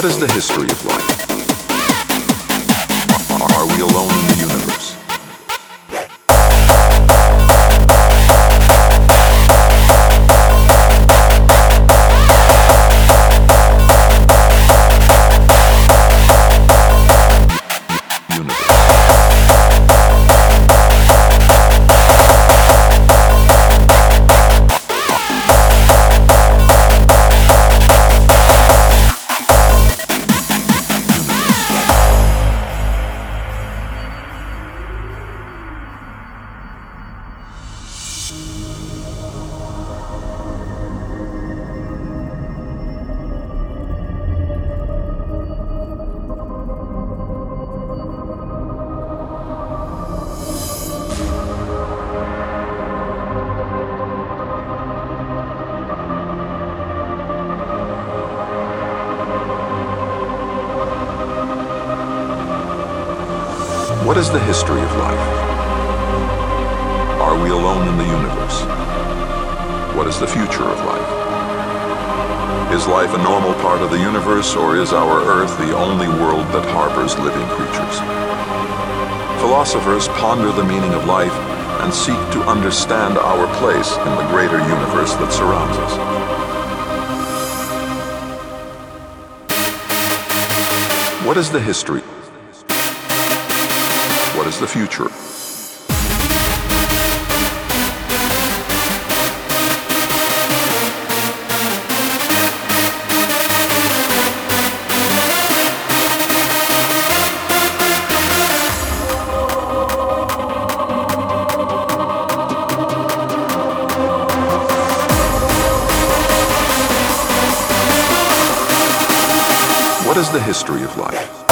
is the history of life? Are we alone in the universe? What is the history of life? Are we alone in the universe? What is the future of life? Is life a normal part of the universe, or is our Earth the only world that harbors living creatures? Philosophers ponder the meaning of life and seek to understand our place in the greater universe that surrounds us. What is the history? What is the future? What is the history of life?